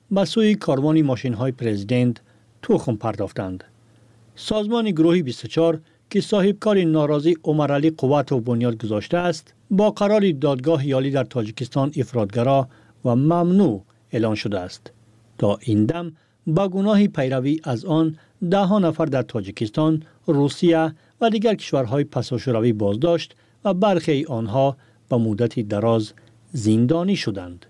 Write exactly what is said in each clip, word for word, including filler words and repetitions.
به سوی کاروان ماشین‌های پرزیدنت تخم پرداختند. سازمان گروهی بیست و چهار که صاحبکار ناراضی عمرعلی قوت و بنیاد گذاشته است، با قرار دادگاه یالی در تاجیکستان افراطگرا و ممنوع اعلان شده است. تا این دم با گناه پیروی از آن ده ها نفر در تاجیکستان، روسیه و دیگر کشورهای پساشوروی بازداشت و برخی آنها به مدت دراز زندانی شدند.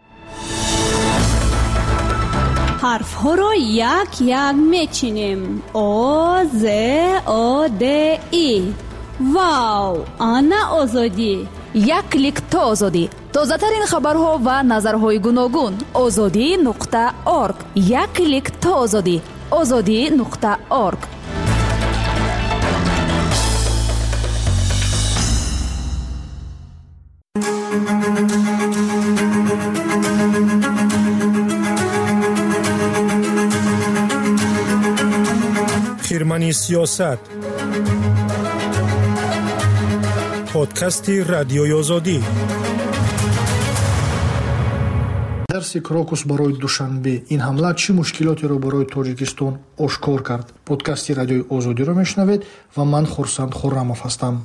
حرف ها را یک یک میچینیم. او ز او د ای. واو، آنا آزادی. یک کلیک تا آزادی. تازه ترین خبرها و نظرهای گوناگون. آزادی نقطه اورگ. یک کلیک تا آزادی. آزادی نقطه اورگ. خیرمنی سیاست، پادکستی رادیوی آزادی. درس کراکوس برای دوشنبه این حمله چه مشکلاتی را برای تاجیکستان آشکار کرد؟ پادکستی رادیوی آزادی را میشنوید و من خورسند خرموف هستم.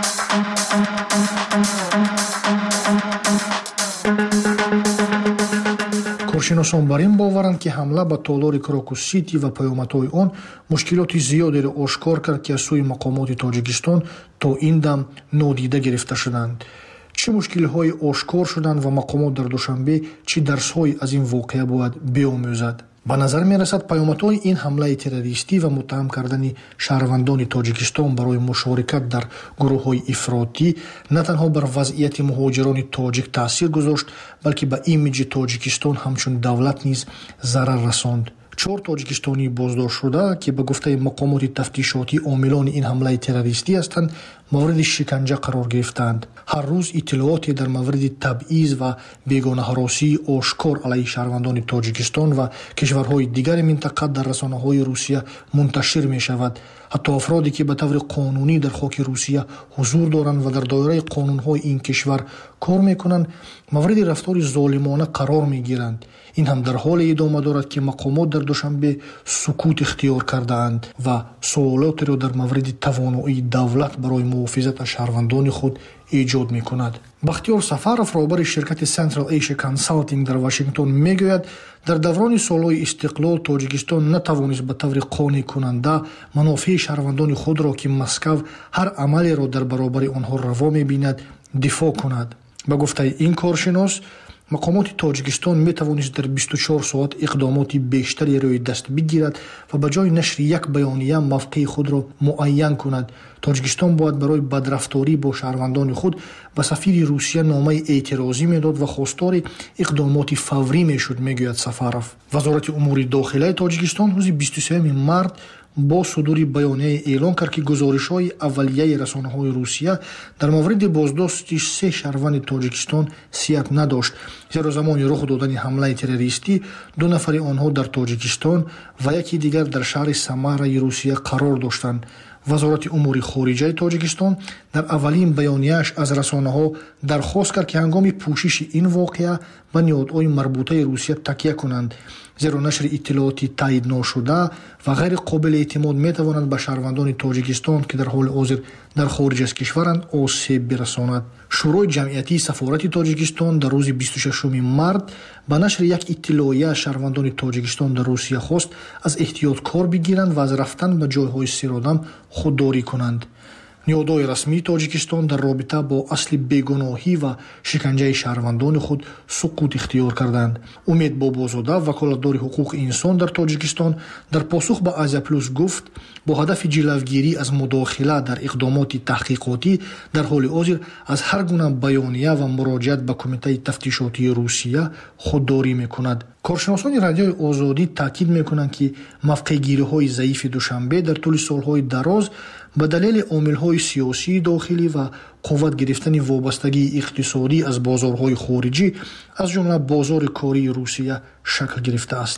کارشناسان بر این باورند که حمله به تالار کراکوس سیتی و پیامدهای آن مشکلات زیادی را آشکار کرد که از سوی مقامات تاجیکستان تا این دم نادیده گرفته شدند. چه مشکل‌های آشکار شدند و مقامات در دوشنبه چه درس‌هایی از این واقعه باید بیاموزد؟ به نظر می‌رسد پیامدهای این حمله تروریستی و متهم کردن شهروندان تاجیکستان برای مشارکت در گروه‌های افراطی نه تنها بر وضعیت مهاجران تاجیک تاثیر گذاشت، بلکه به ایمیج تاجیکستان همچون دولت نیز ضرر رساند. چهار تاجیکستانی بازداشت شده که به گفته مقامات تفتیشاتی عاملان این حمله تروریستی هستند مورد شکنجه قرار گرفتند. هر روز اطلاعاتی در مورد تبعیض و بیگانه هراسی آشکار علیه شهروندان تاجیکستان و کشورهای دیگر منطقه در رسانه‌های روسیه منتشر می شود. حتی افرادی که به طور قانونی در خاک روسیه حضور دارند و در دایره قانون‌های این کشور کار می‌کنند مورد رفتار ظالمانه قرار می‌گیرند. این هم در حال ادامه دارد که مقامات در دوشنبه سکوت اختیار کرده‌اند و سوالاتی را در مورد توانایی دولت برای محافظت از شهروندان خود ایجاد می‌کند. بختیار سفرов رهبر شرکت سنترال ایشیا کانسالتینگ در واشنگتن میگوید در دوران سالهای استقلال تاجیکستان نتوانست به طور قانع کننده منافع شهروندان خود را که مسکو هر عملی را در برابر آنها روا می‌بیند دفاع کند. به گفته این کارشناس مقامات تاجیکستان می توانست در بیست و چهار ساعت اقدامات بیشتری روی دست بگیرد و به جای نشر یک بیانیه موقع خود را معین کند. تاجیکستان باید برای بدرفتاری با شهروندان خود به سفیر روسیه نامه اعتراضی میداد و خواستار اقدامات فوری میشد، میگوید سفرov. وزارت امور داخلی تاجیکستان روز بیست و سوم مارس با صدور بیانیه اعلام کرد که گزارش‌های اولیه رسانه‌های روسیه در مورد بازداشت سه شهروند تاجیکستان صحت نداشت، زیرا زمان رخ دادن حمله تروریستی دو نفر آنها در تاجیکستان و یکی دیگر در شهر سمارای روسیه قرار داشتند. وزارت امور خارجه تاجیکستان در اولین بیانیه‌اش از رسانه‌ها درخواست کرد که هنگام پوشش این واقعه به نهادهای مربوطه روسیه تکیه کنند، زیرا نشر اطلاعاتی تایید نشده و غیر قابل اعتماد می‌تواند به شهروندان تاجیکستان که در حال حاضر در خارج از کشورند آسیب برساند. شورای جمعیتی سفارت تاجیکستان در روز بیست و ششم مارس به نشر یک اطلاعیه از شهروندان تاجیکستان در روسیه خواست از احتیاط کار بگیرند و از رفتن به جایهای سرآدم خودداری کنند. نهادهای رسمی تاجیکستان در رابطه با اصل بیگناهی و شکنجه شهروندان خود سکوت اختیار کردند. امید بابازاده وکالتدار حقوق انسان در تاجیکستان در پاسخ به آزیا پلوس گفت با هدف جلوگیری از مداخله در اقدامات تحقیقاتی در حال حاضر از هر گونه بیانیه و مراجعت به کمیته تفتیشاتی روسیه خودداری میکند. کارشناسان رادیوی آزادی تاکید میکنند که موقع‌گیری‌های ضعیف دوشنبه در طول سالهای دراز به دلیل عامل‌های سیاسی داخلی و قوت گرفتن وابستگی اقتصادی از بازارهای خارجی از جمله بازار کاری روسیه شکل گرفته است.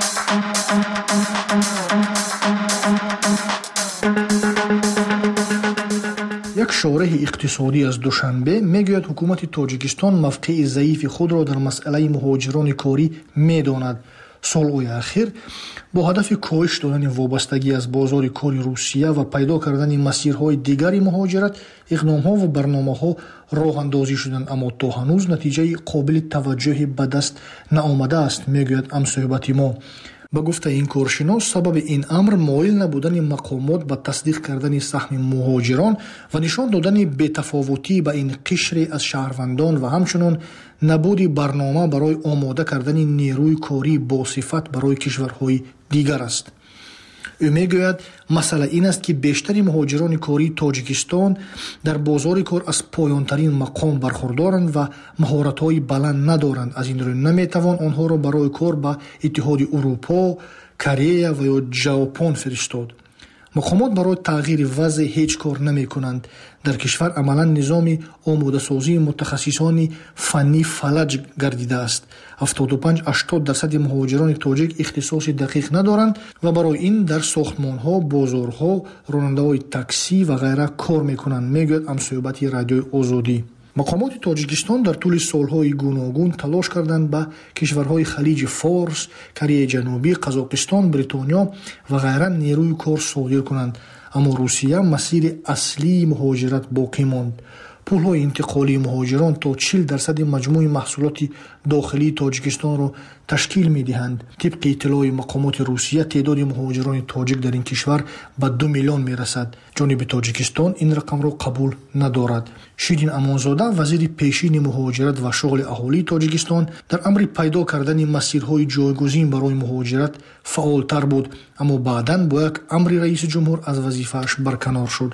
یک شارح اقتصادی از دوشنبه میگوید حکومت تاجیکستان موقع ضعیف خود را در مسئله مهاجران کاری میداند. солҳои ахир бо ҳадафи коҳиш додани вобастагӣ аз бозори кори Русия ва пайдо кардани масирҳои дигари муҳоҷират иқдомҳо ва барномаҳо роҳандозӣ шуданд, аммо то ҳанӯз натиҷаи қобили таваҷҷӯҳе ба даст наомадааст, мегӯяд ҳамсӯҳбати мо. ба гуфтаи ин коршинос, сабаби ин амр моил набудани мақомот ба тасдиқ кардани саҳми муҳоҷирон ва нишон додани бетафовутӣ ба ин қишре аз шаҳрвандон ва ҳамчунон набуди барнома барои омода кардани нерӯи корӣ босифат барои кишварҳои дигар аст. ӯ мегӯяд, масъала ин аст, ки бештари муҳоҷирони кории Тоҷикистон дар бозори кор аз поёнтарин мақом бархурдоранд ва маҳоратҳои баланд надоранд. Аз ин рӯ наметавон онҳоро барои кор ба Иттиҳоди Урупо, Корея ва ё Ҷапон фиристод. мақомот барои тағйири вазъ ҳеҷ кор намекунанд. дар кишвар амалан низоми омодасозии мутахассисони фаннӣ фалаҷ гардидааст. ҳафтоду панҷ то ҳаштод дарсади муҳоҷирони тоҷик ихтисоси дақиқ надоранд ва барои ин дар сохтмонҳо, бозорҳо, ронандаҳои таксӣ ва ғайра кор мекунанд, мегӯяд ҳамсӯҳбати Радиои Озодӣ. мақомоти Тоҷикистон дар тӯли солҳои гуногун талош карданд ба кишварҳои халиҷи Форс, Кореяи Ҷанубӣ, Қазоқистон, Бритониё ва ғайра нерӯи кор содир кунанд, аммо Русия масири аслии муҳоҷират боқӣ монд. пулҳои интиқолии муҳоҷирон то чил дарсади маҷмӯи маҳсулоти дохилии Тоҷикистонро ташкил медиҳанд. тибқи иттилои мақомоти Русия, теъдоди муҳоҷирони тоҷик дар ин кишвар ба ду миллион мерасад. ҷониби Тоҷикистон ин рақамро қабул надорад. Ширин Амонзода, вазири пешини муҳоҷират ва шуғли аҳолии Тоҷикистон, дар амри пайдо кардани масирҳои ҷойгузин барои муҳоҷират фаъолтар буд, аммо баъдан бо як амри раиси ҷумҳур аз вазифааш барканор шуд.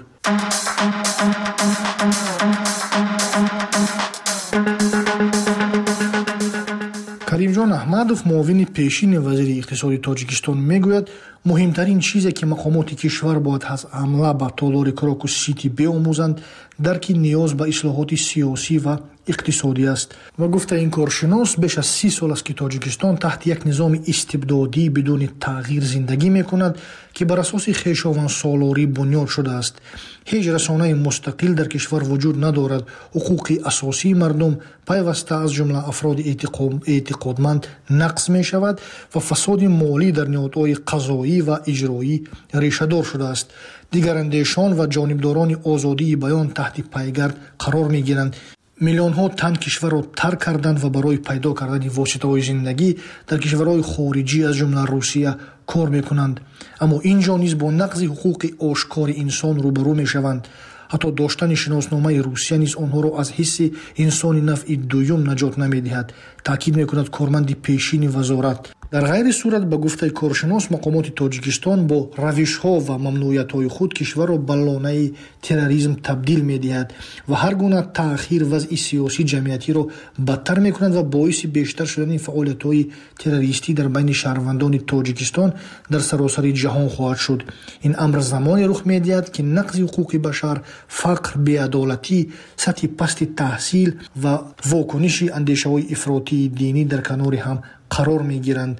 Каримҷон Аҳмадов, муовини пешини вазири иқтисоди Тоҷикистон, мегӯяд, муҳимтарин чизе ки мақомоти кишвар бояд аз ҳамла ба толори Крокус Сити биомӯзанд, дарки ниёз ба ислоҳоти сиёсӣ ва иқтисодӣ аст. Ва гуфта ин коршинос, беш аз си сол аст ки Тоҷикистон таҳти як низоми истибдодӣ бидуни тағйир зиндагӣ мекунад, ки бар асоси хешовандсолорӣ бунёд шудааст. ҳеҷ расонаи мустақил дар кишвар вуҷуд надорад. ҳуқуқи асосии мардум пайваста аз ҷумла афроди эътиқодманд нақс мешавад ва фасоди молӣ дар ниҳодҳои қазоӣ ва иҷроӣ решадор шудааст. дигарандешон ва ҷонибдорони озодии баён таҳти пайгард қарор мегиранд. миллионҳо тан кишварро тарк карданд ва барои пайдо кардани воситаҳои зиндагӣ дар кишварҳои хориҷӣ аз ҷумла Русия кор мекунанд. аммо ин ҷо низ бо нақзи ҳуқуқи ошкори инсон рӯбарӯ мешаванд. ҳатто доштани шиносномаи Русия низ онҳоро аз ҳисси инсони навъи дуюм наҷот намедиҳад, таъкид мекунад корманди пешини вазорат. дар ғайри сурат, ба гуфтаи коршинос, мақомоти Тоҷикистон бо равишҳо ва мамнуиятҳои худ кишварро ба лонаи терроризм табдил медиҳад ва ҳар гуна таъхир вазъи сиёсӣ ҷамъиятиро бадтар мекунад ва боиси бештар шудани фаъолиятҳои террористӣ дар байни шаҳрвандони Тоҷикистон дар саросари ҷаҳон хоҳад шуд. ин амр замоне рух медиҳад, ки нақзи ҳуқуқи башар, фақр, беадолатӣ, сатҳи пасти таҳсил ва вокуниши андешаҳои ифротии динӣ дар канори ҳам қарор мегиранд.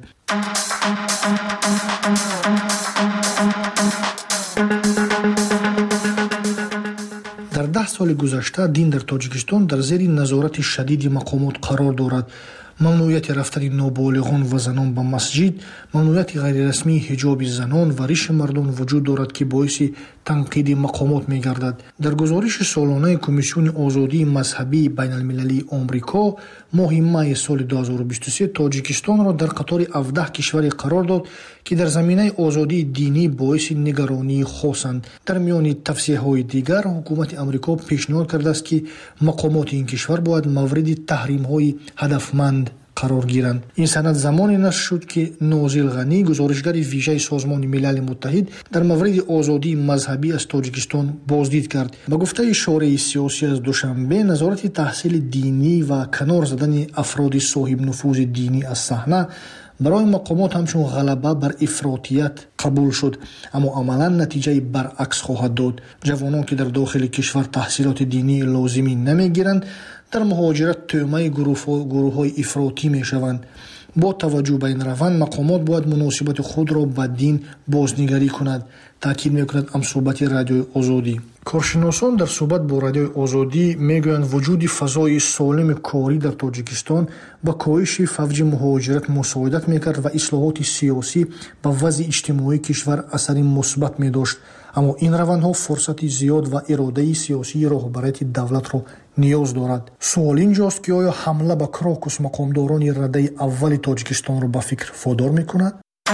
дар даҳ соли гузашта дин дар Тоҷикистон дар зери назорати шадиди мақомот қарор дорад. мамнуияти рафтани ноболиғон ва занон ба масҷид, мамнуияти ғайрирасмии ҳиҷоби занон ва риши мардон вуҷуд дорад, ки боиси танқиди мақомот мегардад. дар гузориши солонаи Комиссиони озодии мазҳабии байналмилалии Омрико моҳи майи соли ду ҳазору бисту се Тоҷикистонро дар қатори ҳавдаҳ кишваре қарор дод, ки дар заминаи озодии динӣ боиси нигаронии хосанд. дар миёни тавсеяҳои дигар, ҳукумати Амрико пешниҳод кардааст, ки мақомоти ин кишвар бояд мавриди таҳримҳои ҳадафманд қарор гиранд. ин санад замоне нашр шуд, ки Нозил Ғанӣ, гузоришгари вижаи Созмони Милали Муттаҳид, дар мавриди озодии мазҳабӣ аз Тоҷикистон боздид кард. ба гуфтаи шораи сиёсӣ аз душанбе, назорати таҳсили динӣ ва канор задани афроди соҳибнуфузи динӣ аз саҳна барои мақомот ҳамчун ғалаба бар ифротият қабул шуд, аммо амалан натиҷаи баръакс хоҳад дод. ҷавонон, ки дар дохили кишвар таҳсилоти динии лозимӣ намегиранд, дар муҳоҷират тӯъмаи гурӯҳҳои ифротӣ мешаванд. бо таваҷҷӯҳ ба ин раванд мақомот бояд муносибати худро ба дин бознигарӣ кунад, таъкид мекунад ҳамсӯҳбати Радиои Озодӣ. Коршиносон дар суҳбат бо Радиои Озодӣ мегӯянд вуҷуди фазои солими корӣ дар Тоҷикистон ба коҳиши фавҷи муҳоҷират мусоидат мекард ва ислоҳоти сиёсӣ ба вазъи иҷтимоии кишвар асари мусбат медошт. аммо ин равандҳо фурсати зиёд ва иродаи сиёсии роҳбарияти давлатро ниёз дорад. суол инҷост ки оё ҳамла ба Крокус мақомдорони раддаи аввали Тоҷикистонро ба фикр водор мекунад?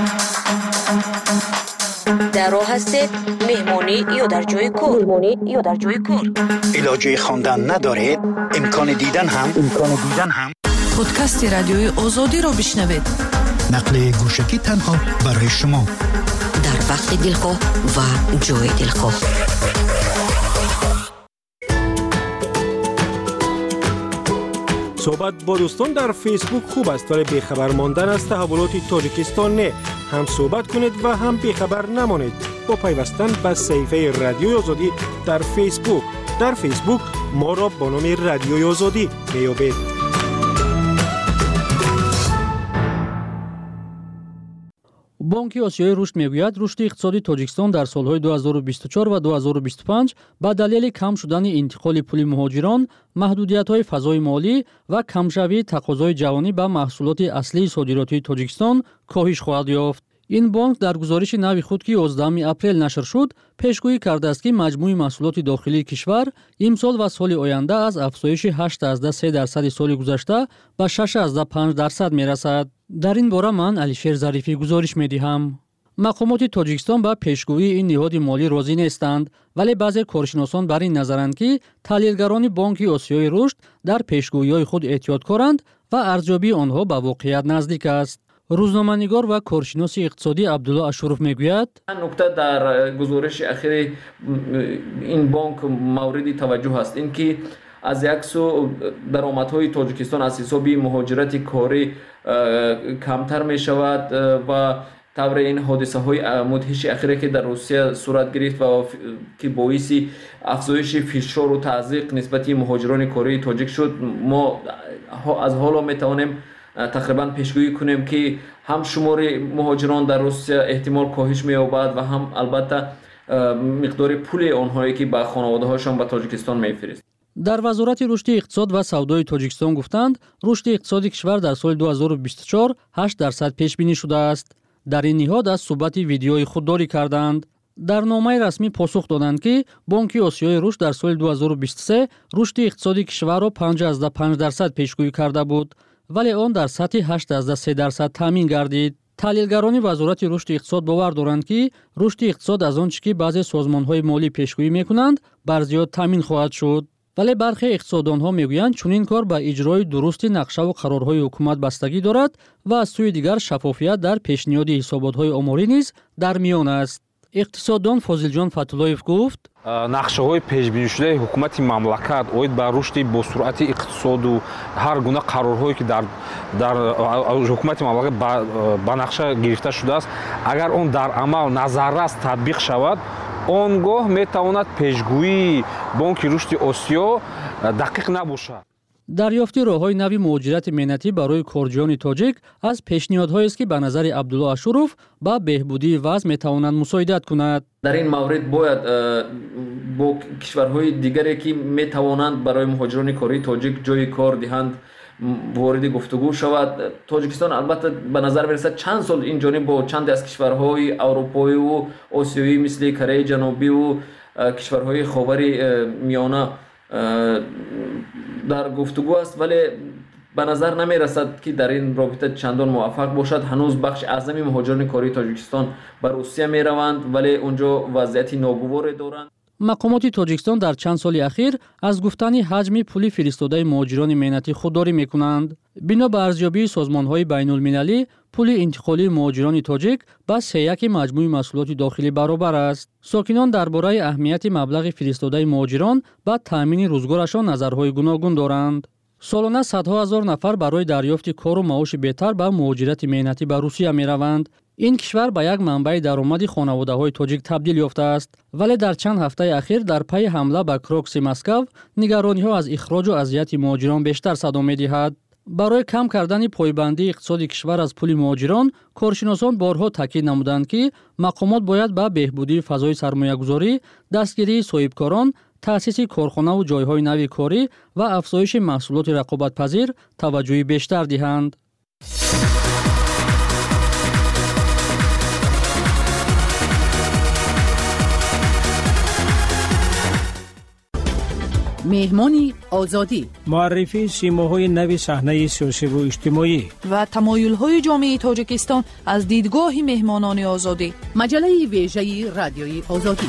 дар роҳ ҳастед меҳмонӣ ё дар ҷойи кор меҳмонӣ ё дар ҷойи кор илоҷи хондан надоред имкони дидан ҳам имкони дидан ҳам подкасти Радиои Озодиро бишнавед. нақли гӯшагӣ танҳо барои шумо дар вақти дилхоҳ ва ҷои дилхоҳ. صحبت با دوستان در فیسبوک خوب است ولی بیخبر ماندن از تحولات تاجیکستان نه. هم صحبت کنید و هم بیخبر نمانید با پیوستن به صفحه رادیوی آزادی در فیسبوک. در فیسبوک ما را با نام رادیوی آزادی میابید. بانک آسیای رشد میگوید رشد اقتصادی تاجیکستان در سالهای دو هزار و بیست و چهار و دو هزار و بیست و پنج به دلیل کم شدن انتقال پول مهاجران، محدودیت‌های فضای مالی و کمشوی تقاضای جهانی به محصولات اصلی صادراتی تاجیکستان کاهش خواهد یافت. این بانک در گزارش نوی خود که یازدهم اپریل نشر شد، پیشگویی کرده است که مجموع محصولات داخلی کشور امسال و سال آینده از افزایش هشت ازده سه درصد سال گذشته به شش ازده پنج درصد میرسد. در این باره من علیشیر ظریفی گزارش میدهم. مقامات تاجیکستان به پیشگویی این نهاد مالی راضی نیستند، ولی بعضی کارشناسان بر این نظرند که تحلیلگران بانک آسیای رشد در پیشگویی‌های خود احتیاطکارند و ارزیابی آنها به واقعیت نزدیک است. روزنامه‌نگار و کارشناس اقتصادی عبدالله اشرف میگوید نکته در گزارش اخیر این بانک موردی توجه است، این که از یک سو درآمدهای تاجیکستان از حساب مهاجرت کاری کمتر می شود و طبع این حادثه های مدهش اخیره که در روسیه صورت گرفت و که باعث افزایش فشار و تضییق نسبت مهاجران کاری تاجیک شد، ما از حالا می توانیم تقریبا پیشگویی کنیم که هم شمار مهاجران در روسیه احتمال کاهش می‌یابد و هم البته مقدار پول آنهایی که به خانواده‌هاشان به تاجیکستان می‌فرستند. در وزارت رشد اقتصاد و سودای تاجیکستان گفتند رشد اقتصادی کشور در سال دو هزار و بیست و چهار هشت درصد پیش بینی شده است. در این نهاد از صحبت ویدیوی خودداری کردند. در نامه رسمی پاسخ دادند که بانک آسیای رشد در سال دو هزار و بیست و سه رشد اقتصادی کشور را پنج ازده پنج درصد پیشگویی کرده بود، ولی آن در سطح هشت ازده سه درصد تامین گردید. تحلیلگران وزارت رشد اقتصاد باور دارند که رشد اقتصاد از آنچه که بعضی سازمان‌های مالی پیشگویی می‌کنند بر زیاد تامین خواهد شد. ولی برخی اقتصاددان‌ها می‌گویند چون این کار به اجرای درست نقشه و قرارهای حکومت بستگی دارد و از سوی دیگر شفافیت در پیشنهاد حسابات‌های آماری نیز در میان است. اقتصاددان فاضلجان فتولایف گفت нақшаҳои пешбинишудаи ҳукумати мамлакат оид ба рушди босуръати иқтисоду ҳар гуна қарорҳое ки дар дар ҳукумати мамлакат ба нақша гирифта шудааст, агар он дар амал назаррас татбиқ шавад, он гоҳ метавонад пешгӯии бонки рушди осиё дақиқ набошад. دریافت راه‌های نوی مهاجرت مهنتی برای کارجویان تاجیک از پیشنهادهایی است که به نظر عبدالله اشرف با بهبودی وضع می‌تواند مساعدت کند. در این مورد باید با کشورهای دیگری که می‌توانند برای مهاجران کاری تاجیک جای کار دهند وارد گفتگو شود. تاجیکستان البته به نظر می‌رسد چند سال این جانب با چند از کشورهای اروپایی و آسیایی مثل کره جنوبی و کشورهای خاور میانه در گفتگو است، ولی به نظر نمی رسد که در این رابطه چندان موفق باشد. هنوز بخش اعظمی مهاجران کاری تاجیکستان به روسیه می روند، ولی اونجا وضعیت ناگواری دارند. مقامات تاجیکستان در چند سال اخیر از گفتن حجم پول فرستاده مهاجران مهنتی خودداری میکنند. بنا به ارزیابی سازمان‌های بین‌المللی، پول انتقالی مهاجران تاجیک با سه یک مجموع محصولات داخلی برابر است. ساکنان درباره اهمیت مبلغ فرستاده مهاجران با تامین روزگارشان نظرهای گوناگون دارند. سالانه صدها هزار نفر برای دریافت کار و معاش بهتر به مهاجرت مهنتی به روسیه می‌روند. این کشور به یک منبع درآمد خانواده‌های تاجیک تبدیل یافته است، ولی در چند هفته اخیر در پی حمله به کروکس مسکو نگرانی‌ها از اخراج و اذیت مهاجران بیشتر صدا می‌دهد. برای کم کردن پایبندی اقتصادی کشور از پول مهاجران، کارشناسان بارها تاکید نمودند که مقامات باید به بهبودی فضای سرمایه‌گذاری، دستگیری صاحبکاران، تأسیس کارخانه و جایهای نوی کاری و افزایش محصولات رقابت‌پذیر توجه بیشتر دهند. مهمانی آزادی، معرفی سیماهای نوی صحنه سیاسی و اجتماعی و تمایل‌های جامعه تاجیکستان از دیدگاه مهمانان آزادی. مجله ویژه رادیوی آزادی.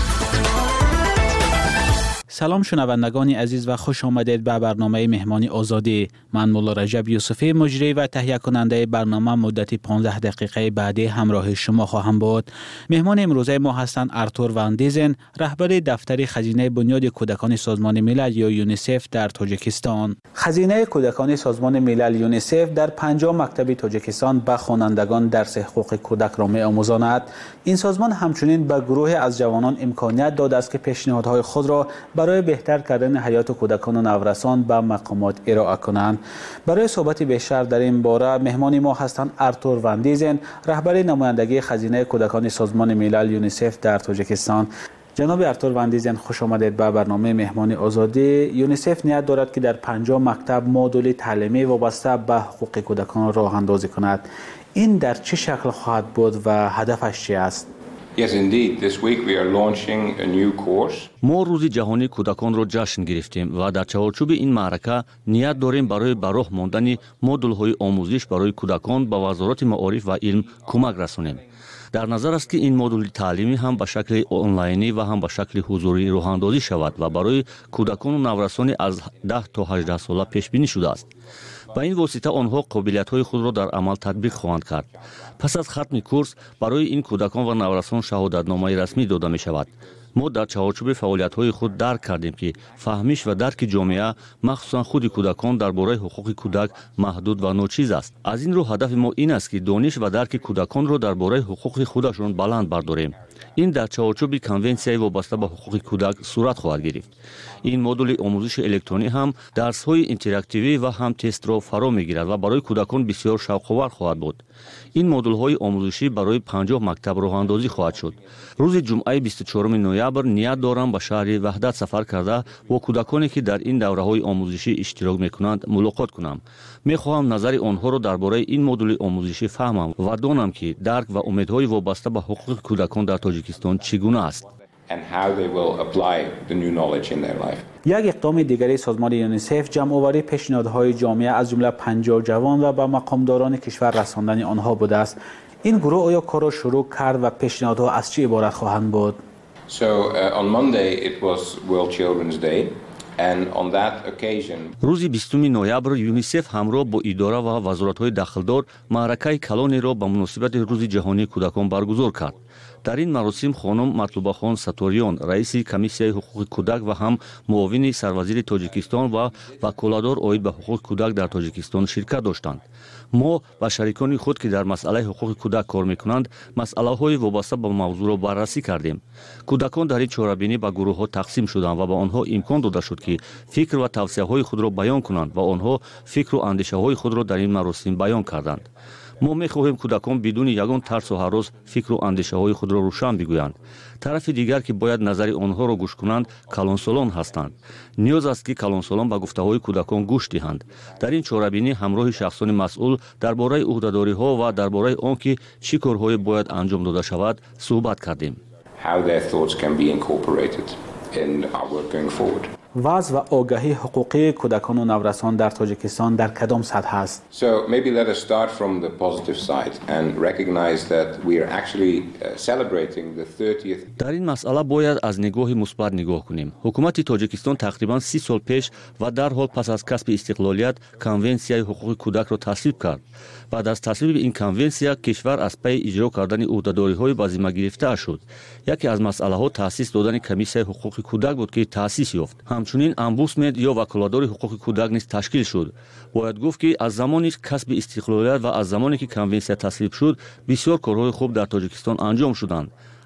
سلام شنوندگان عزیز و خوش آمدید به برنامه مهمانی آزادی. من مولا رجب یوسفی، مجری و تهیه کننده برنامه، مدت پانزده دقیقه بعدی همراه شما خواهم بود. مهمان امروزه ما هستند آرتور وان دیزن، رهبر دفتر خزینه بنیاد کودکان سازمان ملل یا یونیسف در تاجیکستان. خزینه کودکان سازمان ملل یونیسف در پنجاه مکتب تاجیکستان به خوانندگان درس حقوق کودک را می‌آموزاند. این سازمان همچنین به گروه از جوانان امکانیت داده است که پیشنهادهای خود را برای بهتر کردن حیات کودکان و نورسان به مقامات ارائه کنند. برای صحبت بیشتر در این باره مهمان ما هستند آرتور وان دیزن، رهبر نمایندگی خزینه کودکان سازمان ملل یونیسف در تاجیکستان. جناب آرتور وان دیزن، خوش آمدید به برنامه مهمان آزادی. یونیسف نیت دارد که در پنجاه مکتب مدل تعلیمی وابسته به حقوق کودکان راه اندازی کند. این در چه شکل خواهد بود و هدفش چی است؟ Yes, indeed. This week we are launching a new course. ما روز جهانی کودکان را جشن گرفتیم و در چارچوب این معرکه نیت داریم برای به راه ماندن مدل‌های آموزش برای کودکان به وزارت معارف و علم کمک رسانیم. در نظر است که این مدل تعلیمی هم به شکل آنلاینی و هم به شکل حضوری راه اندازی شود و برای کودکان و نورسان از ده تا هجده ساله پیش بینی شده است. با این واسطه آنها قابلیت‌های خود را در عمل تطبیق خواهند کرد. پس از ختم کورس برای این کودکان و نورسان شهادتنامه رسمی داده می شود. ما در چارچوب فعالیت‌های خود درک کردیم که فهمیش و درک جامعه، مخصوصا خود کودکان، درباره حقوق کودک محدود و ناچیز است. از این رو هدف ما این است که دانش و درک کودکان را درباره حقوق خودشان بلند برداریم. این در چارچوب کنونسیای وابسته به حقوق کودک صورت خواهد گرفت. این مدل آموزش الکترونی هم درس‌های اینتراکتیوی و هم تست را فرا می‌گیرد و برای کودکان بسیار شوق‌آور خواهد بود. این مدل‌های آموزشی برای پنجاه مکتب راه اندازی خواهد شد. روز جمعه بیست و چهارم نوامبر نیت دارم به شهر وحدت سفر کرده با کودکانی که در این دوره‌های آموزشی اشتراک می‌کنند ملاقات کنم. می‌خواهم نظر آنها را درباره این مدل آموزشی فهمم و دانم که درک و امیدهای وابسته به حقوق کودکان در تاجیکستان چگونه است. And how they will apply the new knowledge in their life. یک اقدام دیگری سازمان یونیسف جمع‌آوری پیشنهادهای جامعه از جمله پنجاه جوان و به مقامداران کشور رساندن آنها بوده است. این گروه آیا کار را شروع کرد و پیشنهادها از چه عبارت خواهند بود؟ So uh, on Monday it was World Children's Day. And on that occasion روز بیستم نوامبر یونیسف همراه با اداره و وزارت‌های داخلدار معرکه کلانی را به مناسبت روز جهانی کودکان برگزار کرد. در این مراسم خانم مطلوبه خان ستوریان، رئیس کمیسیای حقوق کودک و هم معاون سروزیر تاجیکستان و وکالتدار عاید به حقوق کودک در تاجیکستان شرکت داشتند. ما با شریکان خود که در مسئله حقوق کودک کار میکنند، مسئله‌های وابسته به موضوع را بررسی کردیم. کودکان در این چهاربینی به گروه‌ها تقسیم شدند و به آنها امکان داده شد که فکر و توصیه‌های خود را بیان کنند و آنها فکر و اندیشه‌های خود را در این مراسم بیان کردند. ما می‌خواهیم کودکان بدون یگان ترس و هراس فکر و اندیشه‌های خود را روشن بگویند. طرف دیگر که باید نظر آنها را گوش کنند کلانسالان هستند. نیاز است که کلانسالان به گفته‌های کودکان گوش دهند. در این چهاربینی همراه شخصان مسئول درباره عهده‌داری‌ها و درباره آنکه چه کارهایی باید انجام داده شود صحبت کردیم. How their thoughts can be incorporated in our work going forward. وضع و آگاهی حقوقی کودکان و نورسان در تاجیکستان در کدام سطح است؟ So maybe let us start from the positive side and recognize that we are actually celebrating the thirtieth. در این مسئله باید از نگاه مثبت نگاه کنیم. حکومت تاجیکستان تقریباً سی سال پیش و در حال پس از کسب استقلالیت کنونسیای حقوق کودک را تصویب کرد. بعد از تصویب این کنونسیا کشور از پی اجرا کردن عهده‌داری‌های به ذمه گرفته شد. یکی از مسئله‌ها تأسیس دادن کمیسیای حقوق کودک بود که تأسیس یافت. همچنین امبوسمن یا وکالتدار حقوق کودک نیز تشکیل شد. باید گفت که از زمانی کسب استقلالیت و از زمانی که کنونسیا تصویب شد بسیار کارهای خوب در تاجیکستان انجام شدند.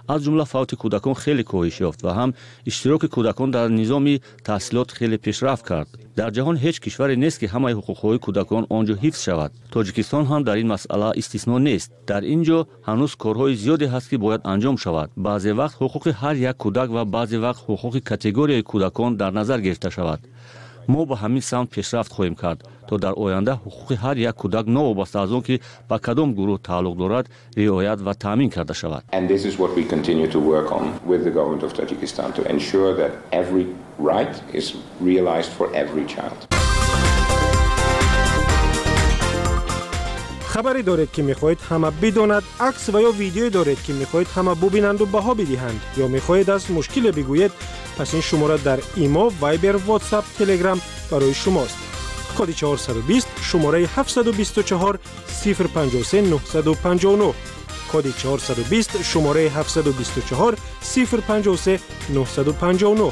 از جمله فوت کودکان خیلی کاهش یافت و هم اشتراک کودکان در نظام تحصیلات خیلی پیشرفت کرد. در جهان هیچ کشوری نیست که همه حقوق‌های کودکان آنجا حفظ شود. تاجیکستان هم در این مسئله استثنا نیست. در اینجا هنوز کارهای زیادی هست که باید انجام شود. بعضی وقت حقوق هر یک کودک و بعضی وقت حقوق کاتگوری کودکان در نظر گرفته شود. ما به همین سمت پیشرفت خواهیم کرد تا در آینده حقوق هر یک کودک نوابسته از آن که به کدام گروه تعلق دارد رعایت و تامین کرده شود. And this is what we continue to work on with the government of Tajikistan to ensure that every right is realized for every child. خبری دارید که میخواهید همه بداند، عکس و یا ویدیویی دارید که میخواهید همه ببینند و بها بدهند یا میخواهید از مشکل بگویید، پس این شماره در ایما، وایبر، واتساپ، تلگرام برای شماست. کد چهارصد و بیست شماره هفتصد و بیست و چهار صفر پنجاه و سه نهصد و پنجاه و نه. کد چهارصد و بیست شماره هفتصد و بیست و چهار صفر پنجاه و سه نهصد و پنجاه و نه.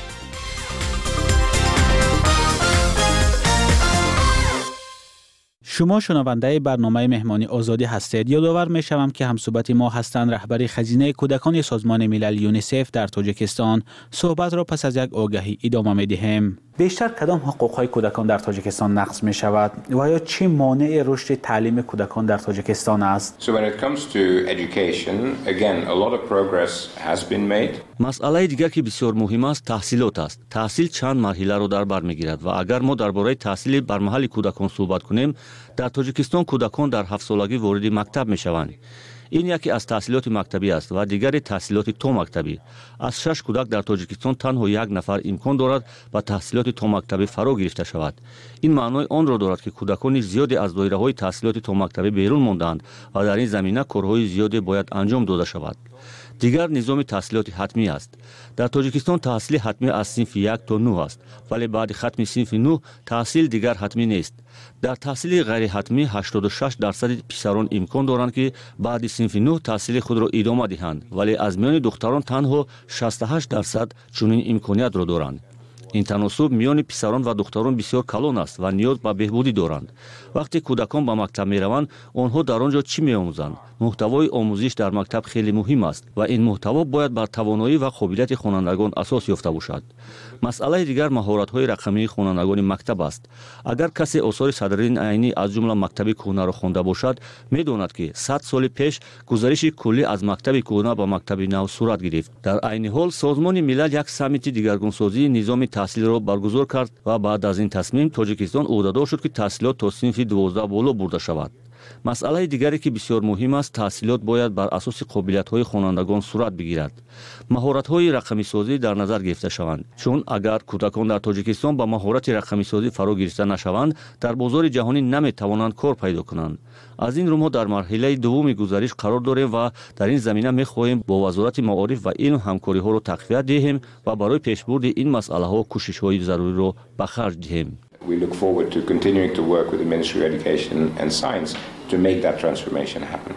شما شنونده برنامه مهمانی آزادی هستید. یادآور می‌شوم که همصحبت ما هستند رهبر خزینه کودکان سازمان ملل یونیسف در تاجیکستان. صحبت را پس از یک آگهی ادامه می‌دهیم. بیشتر کدام حقوق‌های کودکان در تاجیکستان نقض می‌شود و یا چه مانع رشد تعلیم کودکان در تاجیکستان است؟ So when it comes to education, again, a lot of progress has been made. مسئله دیگر که بسیار مهم است تحصیلات است. تحصیل چند مرحله را در بر می‌گیرد و اگر ما درباره تحصیل بر محل کودکان صحبت کنیم، در تاجیکستان کودکان در هفت سالگی وارد مکتب می‌شوند. این یکی از تحصیلات مکتبی است و دیگری تحصیلات تو مکتبی. از شش کودک در تاجیکستان تنها یک نفر امکان دارد با تحصیلات تو مکتبی فرا گرفته شود. این معنای آن را دارد که کودکان زیادی از دایره‌های تحصیلات تو مکتبی بیرون ماندند و در این زمینه کارهای زیادی باید انجام داده شود. دیگر نظام تحصیلات حتمی است. در تاجیکستان تحصیل حتمی از صنف یک تا نه است، ولی بعد ختم صنف نه تحصیل دیگر حتمی نیست. در تحصیل غیر حتمی هشتاد و شش درصد پسران امکان دارند که بعد صنف نه تحصیل خود را ادامه دهند، ولی از میان دختران تنها شصت و هشت درصد چنین امکانیت را دارند. این تناسب میان پسران و دختران بسیار کلان است و نیاز به بهبودی دارند. وقتی کودکان به مکتب میروند، آنها در آنجا چی میآموزند؟ محتوای آموزش در مکتب خیلی مهم است و این محتوا باید بر توانایی و قابلیت خوانندگان اساس یافته باشد. مسئله دیگر مهارت‌های رقمی خوانندگان مکتب است. اگر کسی آثار صدرالدین عینی از جمله مکتب کهنه را خوانده باشد، می‌داند که صد سال پیش گزارش کلی از مکتب کهنه به مکتب نو صورت گرفت. در عین حال سازمان ملل یک سمیت دیگرگونسازی نظام تحصیل را برگزار کرد و بعد از این تصمیم تاجیکستان عهده‌دار شد که تحصیلات تا صنف دوازده بالا برده شود. مسئله دیگری که بسیار مهم است تحصیلات باید بر اساس قابلیت‌های خوانندگان صورت بگیرد. مهارت‌های رقمی سازی در نظر گرفته شوند، چون اگر کودکان در تاجیکستان با مهارت رقمی سازی فرا گرفته نشوند، در بازار جهانی نمی‌توانند کار پیدا کنند. از این رو ما در مرحله دوم گزارش قرار داریم و در این زمینه می‌خواهیم با وزارت معارف و علم همکاری‌ها را تقویت دهیم و برای پیشبرد این مسئله‌ها کوشش‌های ضروری را به خرج دهیم. We look forward to continuing to work with the Ministry of Education and Science to make that transformation happen.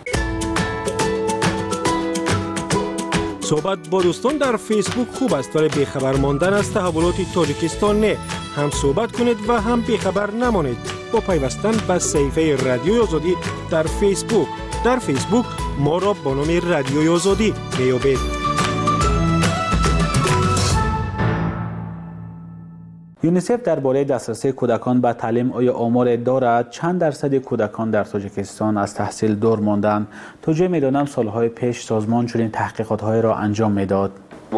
صحبت با دوستان در فیسبوک خوب است، ولی بیخبر ماندن از تحولات تاجیکستان نه. هم صحبت کنید و هم بیخبر نمانید با پیوستن به صفحه رادیوی آزادی در فیسبوک. در فیسبوک ما را با نام رادیوی آزادی بیابید. یونیسف درباره دسترسی کودکان به تعلیم آیا آمار دارد؟ چند درصد کودکان در تاجیکستان از تحصیل دور ماندند؟ تا جای میدانم سالهای پیش سازمان چنین تحقیقات‌های را انجام میداد.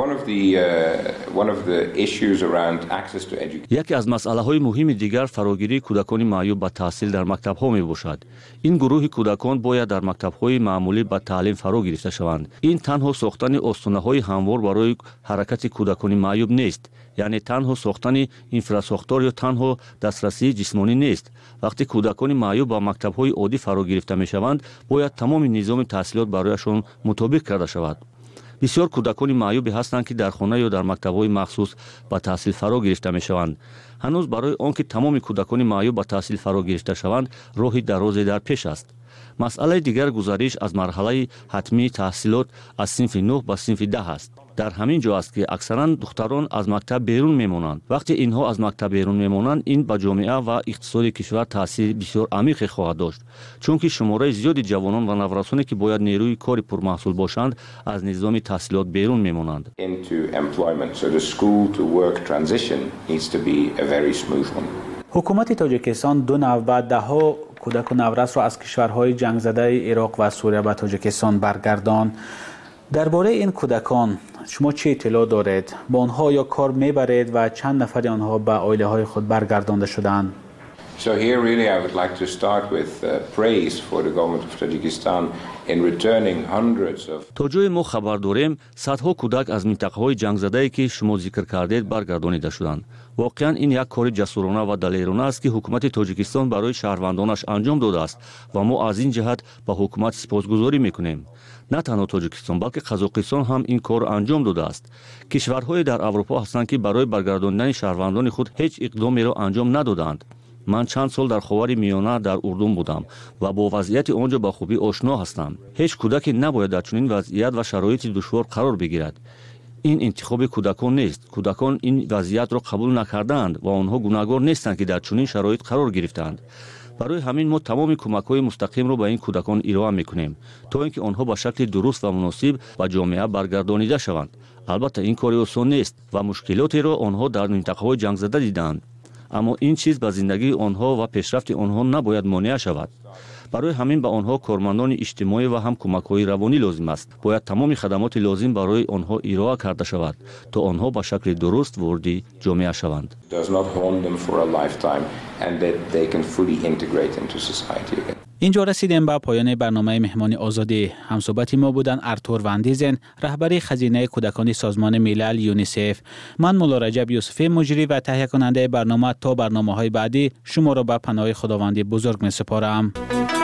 یکی از مسئله‌های مهم دیگر فراگیری کودکان معیوب به تحصیل در مکتب‌ها میباشد. این گروه کودکان باید در مکتب‌های معمولی به تعلیم فرا گرفته شوند. این تنها ساختن آستانه‌های هموار برای حرکت کودکان معیوب نیست، یعنی تنها ساختن اینفراساختار یا تنها دسترسی جسمانی نیست. وقتی کودکان معیوب به مکتب‌های عادی فرا گرفته می‌شوند، باید تمام نظام تحصیلات برایشان مطابق کرده شود. بسیار کودکان معیوبی هستند که در خانه یا در مکتب‌های مخصوص به تحصیل فرا گرفته می‌شوند. هنوز برای آنکه تمام کودکان معیوب به تحصیل فرا گرفته شوند، راهی درازی در پیش است. масъалаи дигар гузариш аз марҳалаи ҳатмии таҳсилот аз синфи нӯҳ ба синфи даҳ аст. дар ҳамин ҷо аст ки аксаран духтарон аз мактаб берун мемонанд. вақте инҳо аз мактаб берун мемонанд, ин ба ҷомеа ва иқтисоди кишвар таъсири бисёр амиқе хоҳад дошт, чунки шумораи зиёди ҷавонон ва наврасоне ки бояд нерӯи кори пурмаҳсул бошанд, аз низоми таҳсилот берун мемонанд. ҳукумати тоҷикистон ду навбат даҳо кӯдаку наврасро аз кишварҳои ҷангзадаи ироқ ва сурия ба тоҷикистон баргардон. дар бораи ин кӯдакон шумо чӣ иттилоъ доред? ба онҳо ё кор мебаред ва чанд нафари онҳо ба оилаҳои худ баргардонда шуданд? So here really I would like to start with uh, praise for the government of Tajikistan in returning hundreds of То ҷое мо хабар дорем, садҳо кӯдак аз минтақаҳои ҷангзадае ки шумо зикр кардед баргардонида шуданд. воқеан ин як кори ҷасурона ва далерона аст ки ҳукумати Тоҷикистон барои шаҳрвандонаш анҷом додааст ва мо аз ин ҷиҳат ба ҳукумат сипосгузорӣ мекунем. на танҳо Тоҷикистон, балки Қазоқистон ҳам ин кор анҷом додааст. кишварҳое дар Аврупо ҳастанд ки барои баргардонидани шаҳрвандони худ ҳеҷ иқдомеро анҷом надоданд. ман чанд сол дар ховари миёна дар Урдун будам ва бо вазъияти он ҷо ба хубӣ ошно ҳастам. ҳеҷ кӯдаке набояд дар чунин вазъият ва шароити душвор қарор бигирад. ин интихоби кӯдакон нест. кӯдакон ин вазъиятро қабул накардаанд ва онҳо гунаҳгор нестанд ки дар чунин шароит қарор гирифтаанд. барои ҳамин мо тамоми кӯмакҳои мустақимро ба ин кӯдакон ироа мекунем, то ин ки онҳо ба шакли дуруст ва муносиб ба ҷомеа баргардонида шаванд. албатта ин кори осон нест ва мушкилотеро онҳо дар минтақаҳои ҷангзада дидаанд. аммо ин чиз ба зиндагии онҳо ва пешрафти онҳо набояд монеа шавад. барои ҳамин ба онҳо кормандони иҷтимоӣ ва ҳам кӯмакҳои равонӣ лозим аст. бояд тамоми хадамоти лозим барои онҳо ироа карда шавад, то онҳо ба шакли дуруст ворди ҷомеа шаванд. اینجا رسیدیم به پایان برنامه مهمان آزادی. همصحبت ما بودن ارتور وندیزن، رهبری خزینه کودکان سازمان ملل یونیسف. من مولا رجب یوسفی، مجری و تهیه کننده برنامه. تا برنامه‌های بعدی شما را به پناه خداوند بزرگ می‌سپارم.